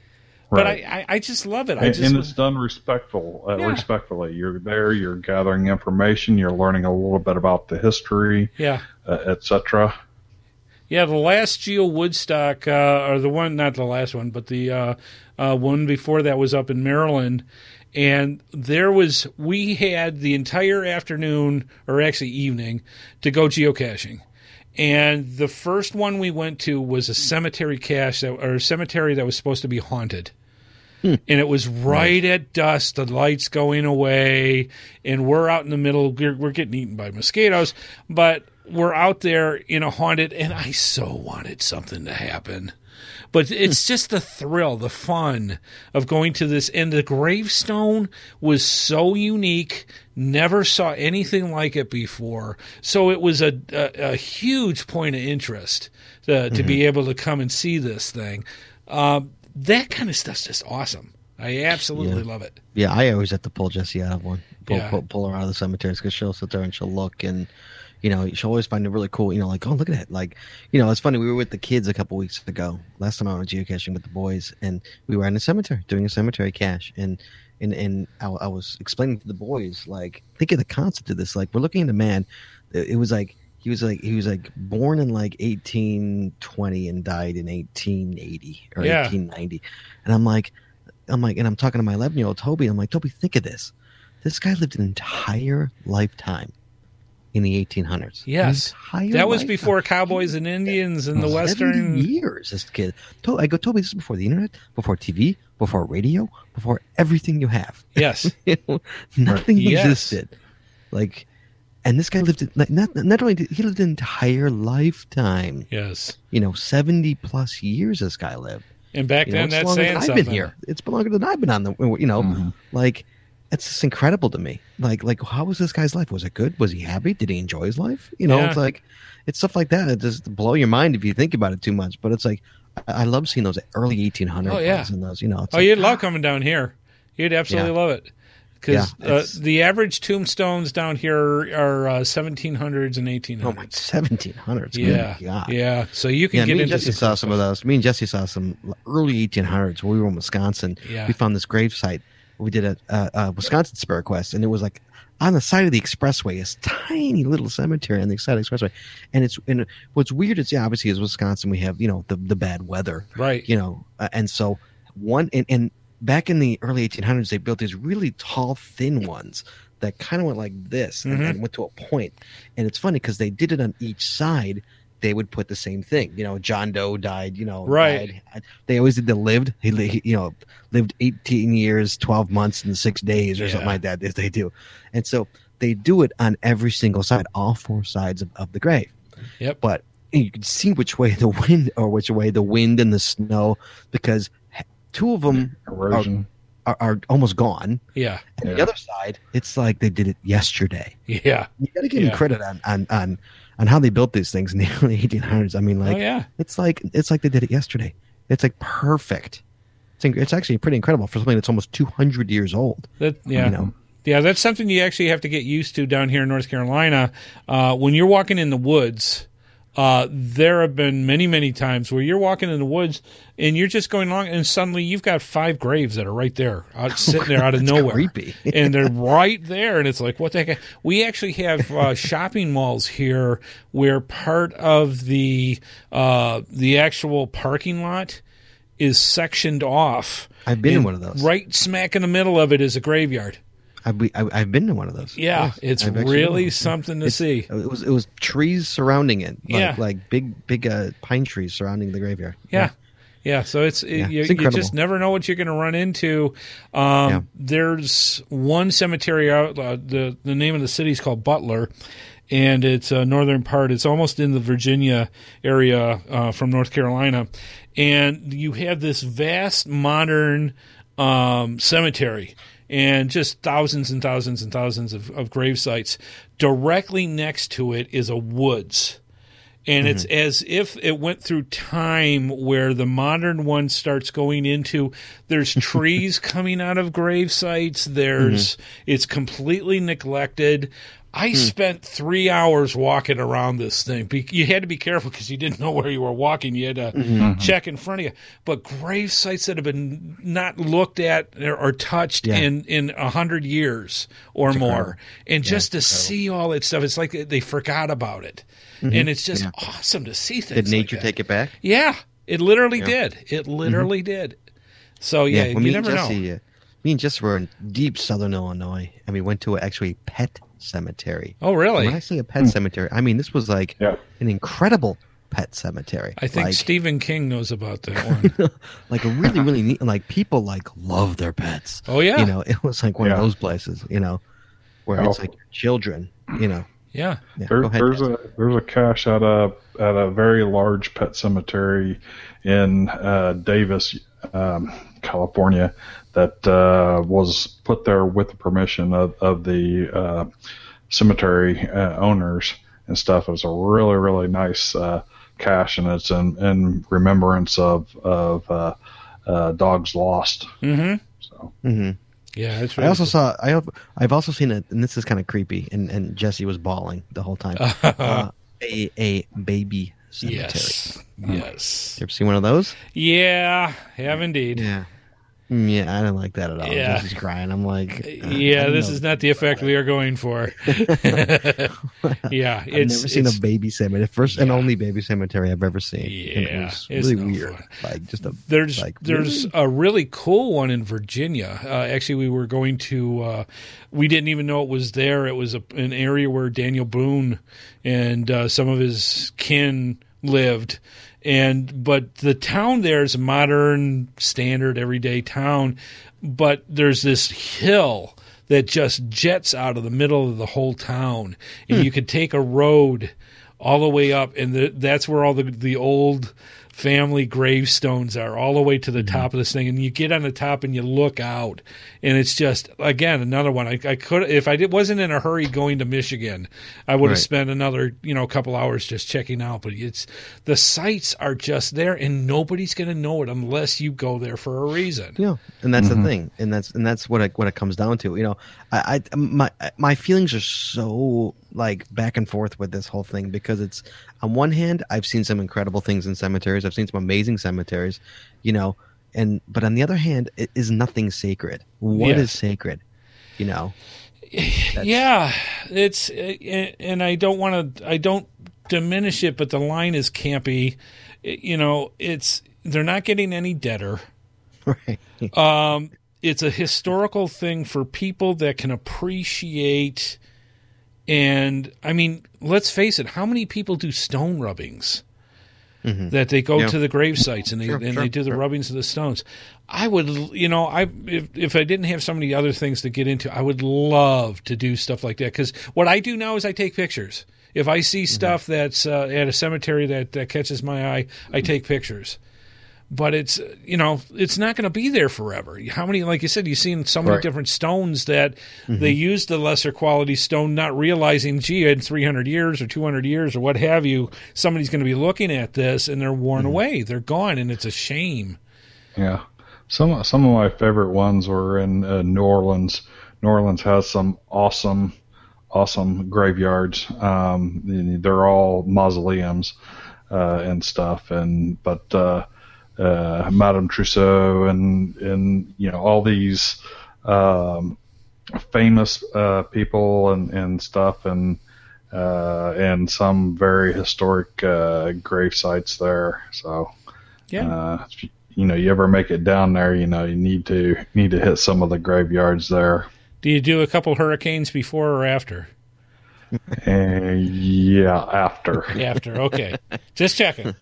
But right. I, I, I just love it. I and, just and it's done respectful, uh, Yeah. respectfully. You're there, you're gathering information, you're learning a little bit about the history, yeah. uh, et cetera. Yeah, the last Geo Woodstock, uh, or the one, not the last one, but the uh, uh, one before that was up in Maryland. And there was, we had the entire afternoon, or actually evening, to go geocaching. And the first one we went to was a cemetery cache, that, or a cemetery that was supposed to be haunted. And it was right at dusk, the lights going away, and we're out in the middle. We're, we're getting eaten by mosquitoes, but we're out there in a haunted, and I so wanted something to happen. But it's just the thrill, the fun of going to this. And the gravestone was so unique. Never saw anything like it before. So it was a, a, a huge point of interest to, to be able to come and see this thing. Um, that kind of stuff's just awesome. I absolutely Yeah. love it. Yeah, I always have to pull Jessie out of one. Pull, Yeah. pull, pull her out of the cemeteries because she'll sit there and she'll look and, you know, she'll always find it really cool. You know, like, oh, look at it. Like, you know, it's funny. We were with the kids a couple weeks ago. Last time I went geocaching with the boys, and we were in a cemetery doing a cemetery cache. And and and I, I was explaining to the boys, like, think of the concept of this. Like, we're looking at a man. It, it was like he was like he was like born in like eighteen twenty and died in eighteen eighty or Yeah. eighteen ninety. And I'm like, I'm like, and I'm talking to my eleven year old Toby. I'm like, Toby, think of this. This guy lived an entire lifetime in the eighteen hundreds. Yes. An entire That was lifetime. before cowboys and Indians and the Western. seventy years, this kid. To- I go, Toby, this is before the internet, before T V, before radio, before everything you have. Yes. You know, nothing Yes. existed. Like, and this guy lived, like, not, not only did he lived an entire lifetime, Yes. you know, seventy plus years this guy lived. And back You know, then, it's that's longer saying than I've something. been here. It's been longer than I've been on the, you know, Mhm. like, it's just incredible to me. Like, like how was this guy's life? Was it good? Was he happy? Did he enjoy his life? You know, Yeah. it's like, it's stuff like that. It just blow your mind if you think about it too much. But it's like, I, I love seeing those early eighteen hundreds Oh, yeah. and those, you know. It's Oh, like, you'd love coming down here. You'd absolutely Yeah. love it. Because Yeah, uh, it's- the average tombstones down here are uh, seventeen hundreds and eighteen oh my, hundreds. seventeen hundreds. Yeah. Good God. Yeah. So you can Yeah, get me and into Jesse some saw some of those. Me and Jesse saw some early eighteen hundreds when we were in Wisconsin. Yeah. We found this grave site. We did a, a, a Wisconsin Spirit Quest, and it was like on the side of the expressway, this tiny little cemetery on the side of the expressway. And it's and what's weird is, yeah, obviously, is Wisconsin, we have, you know, the, the bad weather, Right. you know, uh, and so one, and, and back in the early eighteen hundreds, they built these really tall, thin ones that kind of went like this and, Mhm. and went to a point. And it's funny because they did it on each side. They would put the same thing. You know, John Doe died, you know. Right. died. They always did the lived. He, li- he, you know, lived eighteen years, twelve months, and six days or Yeah. something like that, if they do. And so they do it on every single side, all four sides of, of the grave. Yep. But you can see which way the wind or which way the wind and the snow, because two of them Erosion. are, are almost gone. Yeah. And Yeah. the other side, it's like they did it yesterday. Yeah. You got to give Yeah. them credit on, on on on how they built these things in the early eighteen hundreds. I mean, like, Oh, yeah. it's like it's like they did it yesterday. It's like perfect. It's, inc- it's actually pretty incredible for something that's almost two hundred years old. That yeah. You know? Yeah, that's something you actually have to get used to down here in North Carolina. Uh, when you're walking in the woods, uh, there have been many, many times where you're walking in the woods and you're just going along, and suddenly you've got five graves that are right there, out, sitting there out of That's nowhere. creepy. And they're right there, and it's like, what the heck? We actually have uh, shopping malls here where part of the uh, the actual parking lot is sectioned off. I've been in And one of those. Right smack in the middle of it is a graveyard. I've, be- I- I've been to one of those. Yeah, Yes, it's I've actually been to really one. something to It's- see. It was it was trees surrounding it, like, Yeah. like big big uh, pine trees surrounding the graveyard. Yeah. Yeah, so it's, Yeah, you, it's you incredible. just never know what you're going to run into. Um, Yeah. There's one cemetery out. Uh, the the name of the city is called Butler, and it's a northern part. It's almost in the Virginia area uh, from North Carolina, and you have this vast modern um, cemetery. And just thousands and thousands and thousands of, of grave sites. Directly next to it is a woods. And it's as if it went through time where the modern one starts going into, there's trees coming out of grave sites. There's, it's completely neglected. I spent three hours walking around this thing. Be- You had to be careful because you didn't know where you were walking. You had to check in front of you. But grave sites that have been not looked at or, or touched Yeah. in in a hundred years or more, and just to see all that stuff, it's like they forgot about it, and it's just Yeah. awesome to see things. Did nature like that. take it back? Yeah, it literally Yeah. did. It literally did. So yeah, well, you me never and know. Jesse, uh, me and Jesse were in deep southern Illinois, and we went to a, actually a pet cemetery. Oh, really? When I say a pet cemetery, I mean this was like Yeah. an incredible pet cemetery. I think like, Stephen King knows about that one. like a really really neat. Like people like love their pets. Oh, yeah. you know, it was like one Yeah. of those places. You know, where Oh. it's like your children. You know, Yeah. yeah, There, go ahead, there's Jesse. a there's a cache at a at a very large pet cemetery in uh, Davis, um, California, that uh, was put there with the permission of of the uh, cemetery uh, owners and stuff. It was a really really nice uh, cache, and it's in, in remembrance of of uh, uh, dogs lost. Mm-hmm. So Mhm. Yeah, it's I really also cool. saw. I have, I've also seen it, and this is kind of creepy. And, and Jesse was bawling the whole time. uh, a a baby cemetery. Yes. Yes. You ever seen one of those? Yeah, have indeed. Yeah. Mm, Yeah, I don't like that at all. Yeah. Jesse's crying. I'm like, uh, I Yeah, don't this know. is not the effect we are going for. Yeah, I've it's never seen it's, a baby cemetery. First and Yeah. only baby cemetery I've ever seen. And Yeah, it was it's really no weird. fun. Like just a There's like there's really? a really cool one in Virginia. Uh, actually, we were going to. Uh, we didn't even know it was there. It was a, an area where Daniel Boone and uh, some of his kin lived. And but the town there is a modern, standard, everyday town. But there's this hill that just jets out of the middle of the whole town, and you could take a road all the way up, and the, that's where all the the old family gravestones are, all the way to the top of this thing. And you get on the top and you look out, and it's just, again, another one. I, I could, if I did, wasn't in a hurry going to Michigan, I would have Right. spent another, you know, couple hours just checking out. But it's, the sites are just there, and nobody's going to know it unless you go there for a reason. Yeah, and that's Mm-hmm. the thing, and that's and that's what it, what it comes down to. You know, I, I my my feelings are so like back and forth with this whole thing, because it's, on one hand, I've seen some incredible things in cemeteries. I've seen some amazing cemeteries, you know, and but on the other hand, it is nothing sacred. What is Yes. sacred? You know, That's- Yeah, it's, and I don't want to, I don't diminish it, but the line is campy. You know, it's, they're not getting any deader. right? Um, it's a historical thing for people that can appreciate. And I mean, let's face it, how many people do stone rubbings? That they go Yeah. to the grave sites and they Sure, and sure, they do the sure. rubbings of the stones. I would, you know, I if if I didn't have so many other things to get into, I would love to do stuff like that. Because what I do now is I take pictures. If I see stuff that's uh, at a cemetery that, that catches my eye, I take pictures. but it's, you know, it's not going to be there forever. How many, like you said, you've seen so many Right. different stones that they used the lesser quality stone, not realizing, gee, in three hundred years or two hundred years or what have you, somebody's going to be looking at this and they're worn away. They're gone, and it's a shame. Yeah. Some some of my favorite ones were in uh, New Orleans. New Orleans has some awesome, awesome graveyards. Um, they're all mausoleums uh, and stuff, and but uh, uh, Madame Trousseau and and you know all these um, famous uh, people and, and stuff, and uh, and some very historic uh, grave sites there. So Yeah. uh, if you, you know, you ever make it down there, you know, you need to need to hit some of the graveyards there. Do you do a couple hurricanes before or after? And yeah, after. After, okay. Just checking.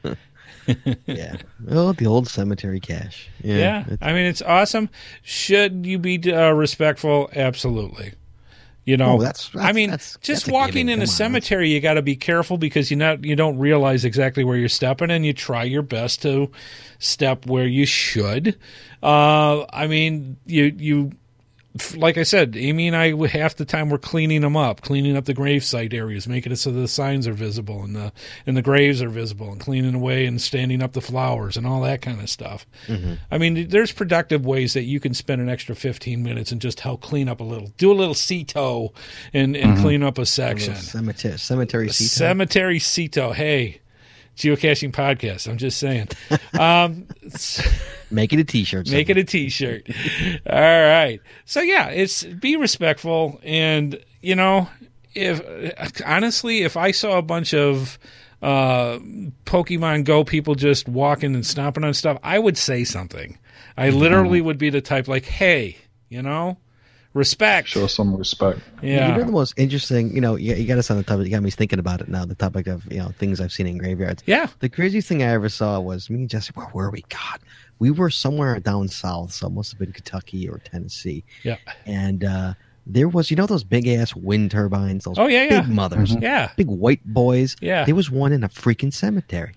Yeah. Oh, the old cemetery cache. Yeah. Yeah, it's- I mean, it's awesome. Should you be uh, respectful? Absolutely. You know, Oh, that's- I that's- mean, that's- just that's a walking given. in a Come on, cemetery, you got to be careful because you not you don't realize exactly where you're stepping, and you try your best to step where you should. Uh, I mean, you you. Like I said, Amy and I, half the time we're cleaning them up, cleaning up the gravesite areas, making it so the signs are visible and the and the graves are visible, and cleaning away and standing up the flowers and all that kind of stuff. Mm-hmm. I mean, there's productive ways that you can spend an extra fifteen minutes and just help clean up a little, do a little C-toe and, and clean up a section. Cemetery, cemetery seat. Cemetery C-toe. Hey, geocaching podcast. I'm just saying. Um, Make it a T-shirt. Make it a T-shirt. All right. So yeah, it's be respectful, and you know, if honestly, if I saw a bunch of uh, Pokemon Go people just walking and stomping on stuff, I would say something. I literally would be the type like, "Hey, you know, respect." Show some respect. Yeah. You know the most interesting, you know, you, you got us on the topic. You got me thinking about it now. The topic of you know things I've seen in graveyards. Yeah. The craziest thing I ever saw was me and Jesse. Where were we? God, we were somewhere down south, so it must have been Kentucky or Tennessee. Yeah. And uh, there was, you know, those big ass wind turbines. Those Oh, yeah, big yeah. mothers. Yeah. Big white boys. Yeah. There was one in a freaking cemetery.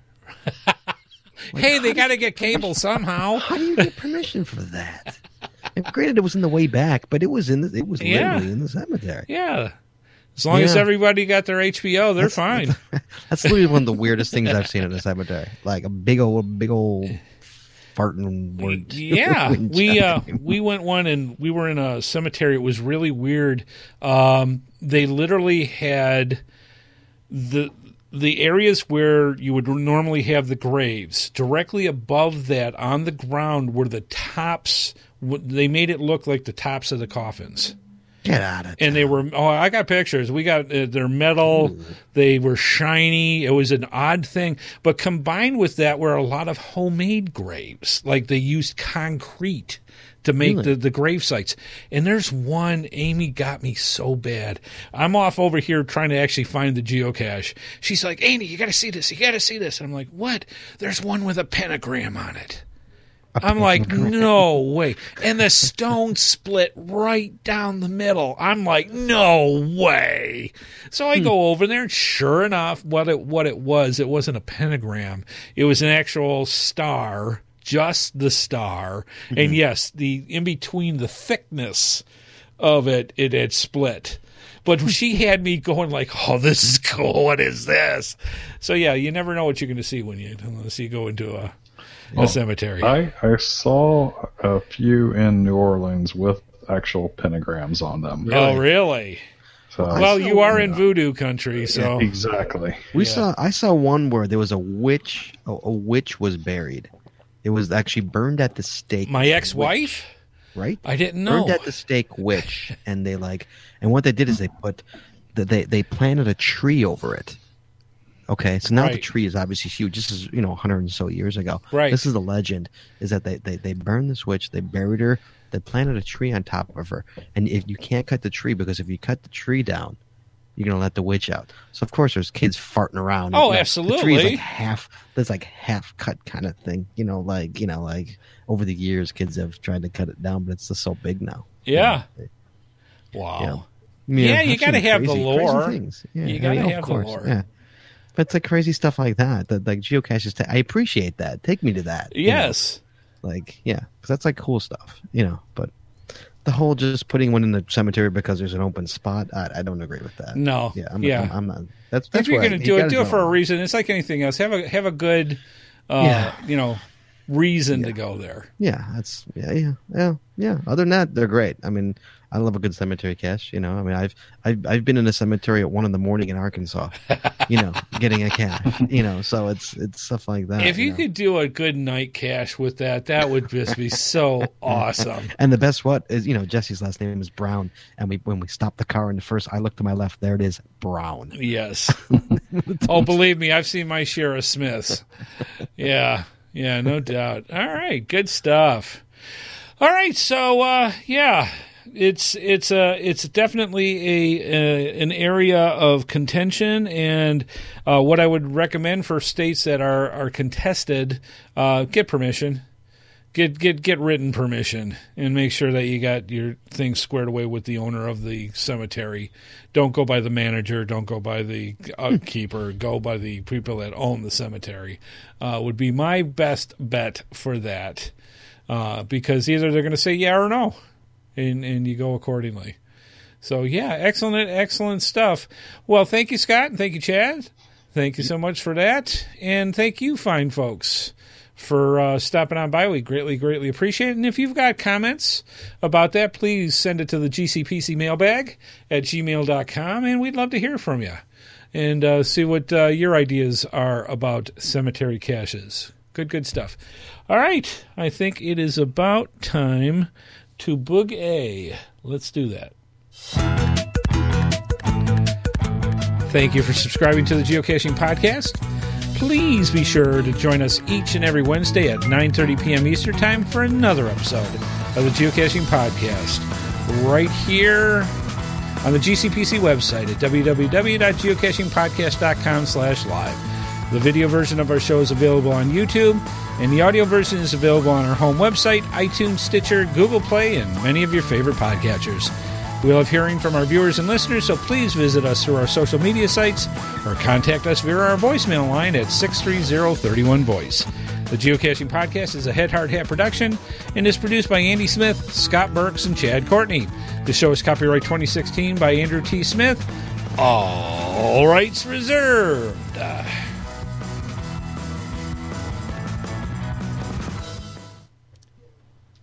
Hey, they got to get cable somehow. How do you get permission for that? And granted, it was in the way back, but it was in the, it was Yeah. literally in the cemetery. Yeah. As long as Yeah. everybody got their H B O, they're fine. That's literally one of the weirdest things I've seen in a cemetery. Like a big old, big old farting word. Yeah, wind we uh, chime. we went one and we were in a cemetery. It was really weird. Um, they literally had the the areas where you would normally have the graves. Directly above that, on the ground, were the tops. They made it look like the tops of the coffins. Get out of And they were, oh, I got pictures. We got, uh, they're metal. They were shiny. It was an odd thing. But combined with that were a lot of homemade graves. Like they used concrete to make Really? the, the grave sites. And there's one, Amy got me so bad. I'm off over here trying to actually find the geocache. She's like, Amy, you got to see this. You got to see this. I'm like, what? There's one with a pentagram on it. I'm like, no way. And the stone split right down the middle. I'm like, no way. So I go over there, and sure enough, what it what it was, it wasn't a pentagram. It was an actual star, just the star. Mm-hmm. And yes, the in between the thickness of it, it had split. But she had me going like, oh, this is cool. What is this? So yeah, you never know what you're going to see when you unless you go into a a cemetery. I, I saw a few in New Orleans with actual pentagrams on them. Oh, really? So, Well, you are in voodoo country, so exactly. We Yeah. saw. I saw one where there was a witch. A, a witch was buried. It was actually burned at the stake. my ex-wife? Right? I didn't know. Burned at the stake witch, and they like, and what they did is they put, the, they they planted a tree over it. Okay, so now the Right. tree is obviously huge. This is, you know, a hundred and so years ago. Right. This is the legend, is that they, they, they burned this witch, they buried her, they planted a tree on top of her. And if you can't cut the tree, because if you cut the tree down, you're going to let the witch out. So, of course, there's kids farting around. Oh, You know, absolutely. The tree is like half, there's like half cut kind of thing. You know, like, you know, like over the years, kids have tried to cut it down, but it's just so big now. Yeah. You Wow. know, Yeah, you I've gotta seen have the crazy- lore. crazy things. Yeah, You yeah, gotta yeah, of have the course, lore. Yeah. But it's like crazy stuff like that. That like geocaches. Ta- I appreciate that. Take me to that. Yes. You know? Like yeah, because that's like cool stuff. You know, but the whole just putting one in the cemetery because there's an open spot. I, I don't agree with that. No. Yeah. I'm, yeah. I'm, I'm not. That's, that's if you're going to do it, do it for a reason. It's like anything else. Have a have a good, uh, Yeah. you know, reason Yeah. to go there. Yeah, that's yeah, yeah, yeah, yeah. Other than that, they're great. I mean, I love a good cemetery cache. You know, I mean, I've I've I've been in a cemetery at one in the morning in Arkansas. You know, getting a cache. You know, so it's it's stuff like that. If you, you know? could do a good night cache with that, that would just be so awesome. And the best what is, you know, Jesse's last name is Brown, and we when we stopped the car in the first, I looked to my left, there it is, Brown. Yes. Oh, believe me, I've seen my share of Smiths. Yeah, yeah, no doubt. All right, good stuff. All right, so uh, yeah, it's it's uh, it's definitely a, a an area of contention, and uh, what I would recommend for states that are are contested, uh, get permission. Get get get written permission and make sure that you got your things squared away with the owner of the cemetery. Don't go by the manager. Don't go by the keeper. Go by the people that own the cemetery. Uh, would be my best bet for that, uh, because either they're going to say yeah or no, and and you go accordingly. So yeah, excellent, excellent stuff. Well, thank you, Scott, and thank you, Chad. Thank you so much for that, and thank you, fine folks, for uh, stopping on by. We greatly, greatly appreciate it. And if you've got comments about that, please send it to the G C P C mailbag at gmail dot com, and we'd love to hear from you and uh, see what uh, your ideas are about cemetery caches. Good, good stuff. All right, I think it is about time to boog A. Let's do that. Thank you for subscribing to the Geocaching Podcast. Please be sure to join us each and every Wednesday at nine thirty p.m. Eastern Time for another episode of the Geocaching Podcast, right here on the G C P C website at w w w dot geocaching podcast dot com slash live. The video version of our show is available on YouTube, and the audio version is available on our home website, iTunes, Stitcher, Google Play, and many of your favorite podcatchers. We love hearing from our viewers and listeners, so please visit us through our social media sites or contact us via our voicemail line at six three zero, three one, voice. The Geocaching Podcast is a Head Hard Hat production and is produced by Andy Smith, Scott Burks, and Chad Courtney. The show is copyright twenty sixteen by Andrew T. Smith. All rights reserved. Uh,